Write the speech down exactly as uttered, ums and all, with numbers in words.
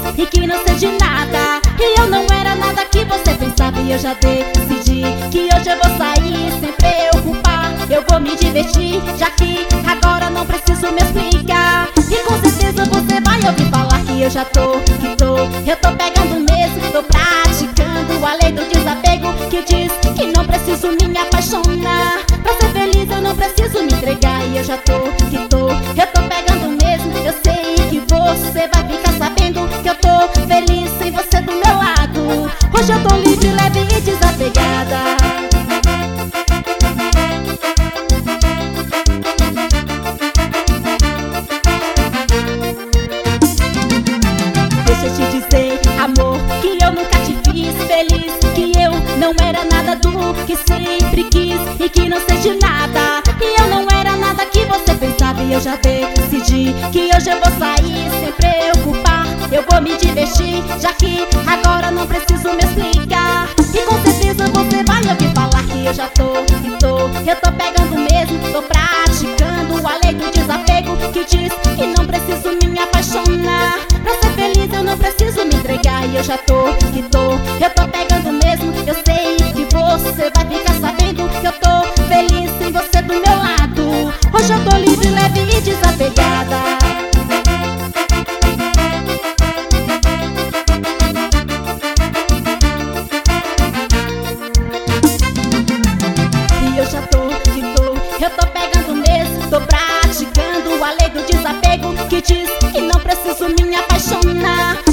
e que não sei de nada. E eu não era nada que você pensava. E eu já decidi que hoje eu vou sair sem preocupar. Eu vou me divertir, já que agora não preciso me explicar. E com certeza você vai ouvir falar que eu já tô, que tô, eu tô pegando mesmo, tô praticando a lei do desapego, que diz que não preciso me apaixonar. Pra ser feliz eu não preciso me entregar. E eu já tô, que tô, eu tô pegando mesmo. Eu sei que você vai ficar sabendo que eu tô feliz sem você do meu lado. Hoje eu tô livre, leve e desapegada. Deixa eu te dizer, amor, que eu nunca te fiz feliz, que eu não era nada do que sempre quis e que não sei de nada. E eu não era nada que você pensava. E eu já decidi que hoje eu vou sair sem preocupar. Eu vou me divertir, já que agora não preciso me explicar. E com certeza você vai ouvir falar que eu já tô, que tô, eu tô pegando mesmo, tô praticando a lei do desapego, que diz que não preciso me apaixonar. Pra ser feliz eu não preciso me entregar. E eu já tô, que tô, eu tô pegando mesmo. Eu sei que você vai ficar sabendo que eu tô feliz sem você do meu lado. Hoje eu tô livre, leve e desapegada. E eu já tô, que tô, eu tô pegando mesmo, tô praticando a lei do desapego, que diz que não preciso me apaixonar.